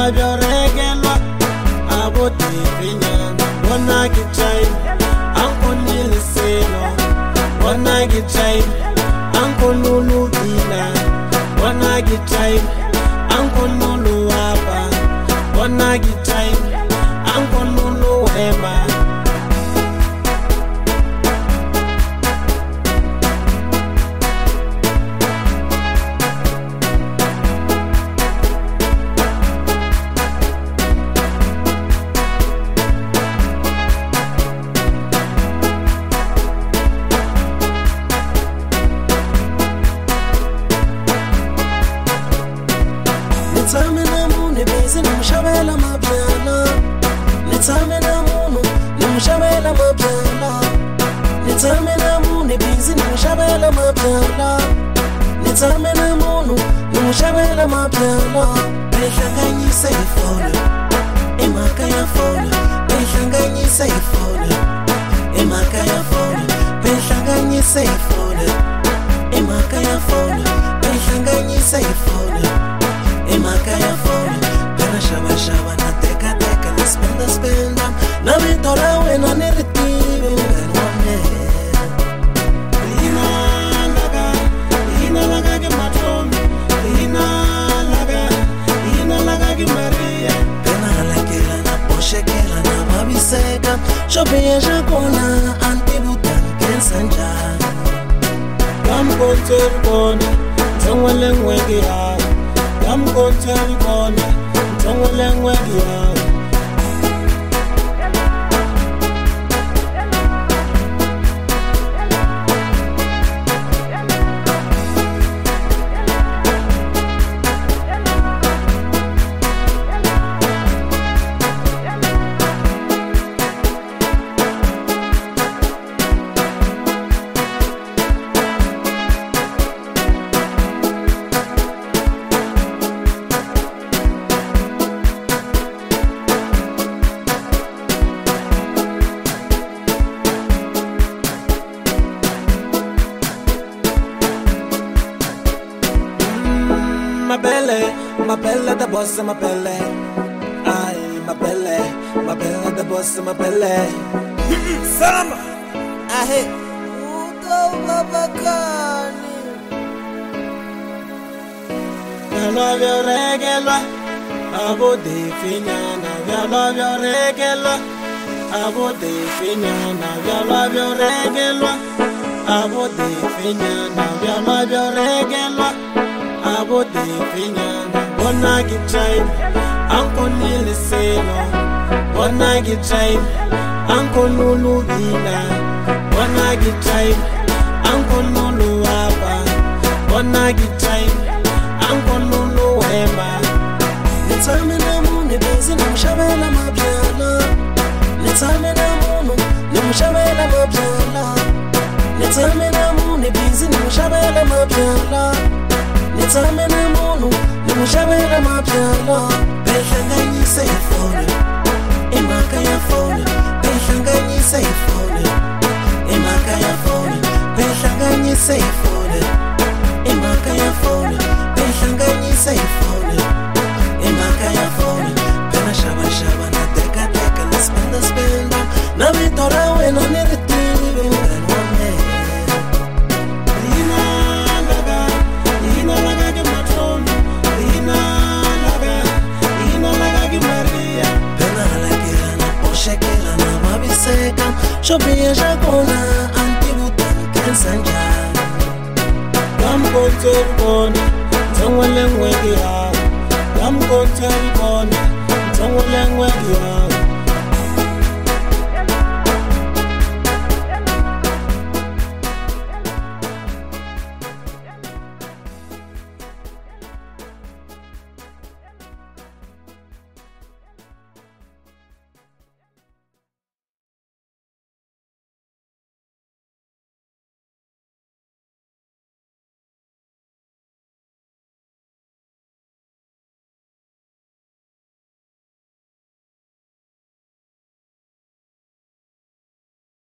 vyo regelwa abo tipinyana bona kichai anko niliselo bona kichai anko lulu dina bona kichai anko lulu wapa bona kichai anko lulu ema. Nitamena mune bezi nimushabela mabyala. Nitamena munu nimushabela mabyala. Nitamena mune bezi nimushabela mabyala. Nitamena munu nimushabela mabyala. Behlanganyise ifona emakaya fona. Behlanganyise ifona emakaya fona. Behlanganyise ifona emakaya fona. Behlanganyise ifona emakaya phone. Pena shaba na teka na spenda na vitora wena neritivi ngane. Lina laga ke matomi. Lina laga ke Maria. Pena halakela na poshekela na mabiseka. Shopia jakona antibutan kensanja. Kam konter kona tongwele ngwegi ya. I'm going to tell you on it. Don't let me go. My belle, the boss of my belly. Aye, my belle, the boss of my belly. Sam, ahe, ugo babakani. I love your regular, abo de finyana. I love your regular, abo de finyana. I love your regular, abo de finyana. I love your regular, abo de finyana. Bona kichai, anko niliselo. Bona kichai, anko lulu dina. Bona kichai, anko lulu wapa. Bona kichai, anko lulu ema. Nitamena mune bezi nimushabela mabyala. Nitamena munu nimushabela mabyala. Nitamena mune bezi nimushabela mabyala. Nitamena munu nimushabela mabyala. Behlanganyise ifona emakaya fona. Behlanganyise ifona emakaya fona. Behlanganyise ifona emakaya fona. Behlanganyise ifona emakaya fona. Pena shaba na teka na spenda na vitora wena neritivi ngane. Shopia jakona antibutan kensanja. I'm going to go. Don't let me go. I'm going to